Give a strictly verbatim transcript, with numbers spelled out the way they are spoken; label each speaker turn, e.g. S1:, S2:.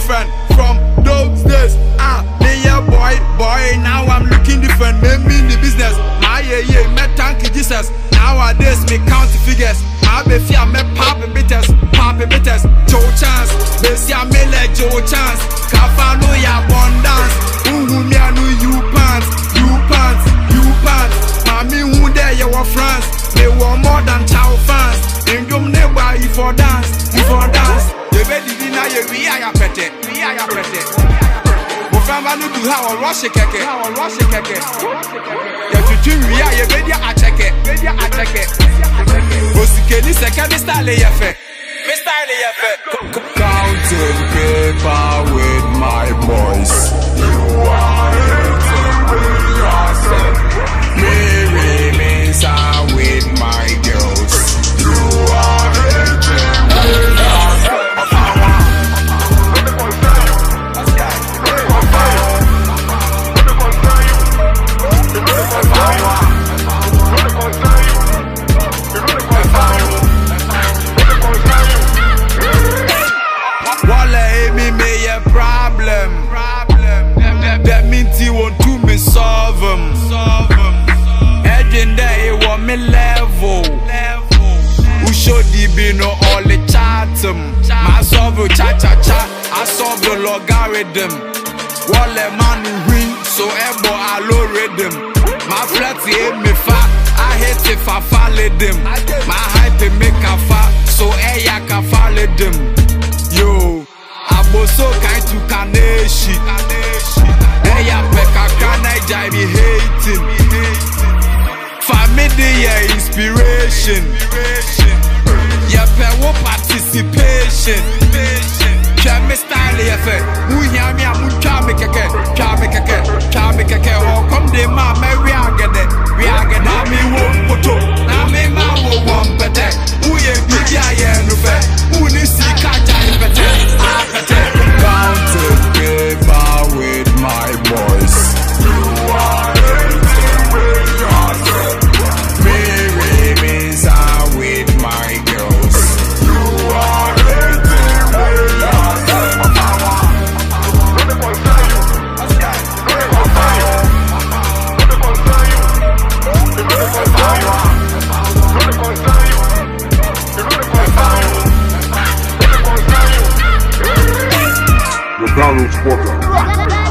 S1: different from those days. Ah, me yeah boy, boy, now I'm looking different. Me mean the business, my yeah yeah, me thank you Jesus. Nowadays me count figures. I be fear me pop bitters, pop bitters. Joe chance, they see me like Joe chance. Kafa no ya abundance. Who me a know you pants, you pants, you pants. Mommy who there you were France. They were more than child fans. And you never you for dance, you for dance. You better dinner you we are your pet, we are your pet. Mufamba no do how a rush keke, how a rush keke. You to we are you better a check it, better a check it. Bosikeni second style ye fe, me style ye fe.
S2: Counting paper with my boys.
S1: You are hating yourself.
S2: Me remains are with my girls.
S1: You are hating yourself. Wale me me a problem. That means you want to me solve them. Edging there you want me level. Who should the be no all the chatum? My solve cha cha cha. I solve the logarithm. Wale man win so ebo algorithm. My flat me fat. I hate if I follow them. My hype make a fat so eh ya can follow them. Yo, abo so kind to kaneshi. Hey, ya peka kana jai be hating. Family yeah inspiration. Ya pe wo participation. Try me style ya fe. Who ya me amu try me keke, try me keke, try me keke. Oh come de ma me we are get it, we are get it. Me wo photo, na me ma wo one pete. Who ye big ya yeah no fe. Who ni si kaja ni pete, ah pete.
S2: Counting paper with my boys.
S1: You are hating with yourself.
S2: Me remains are with my girls.
S1: You are hating with yourself.
S3: Carlos Porta.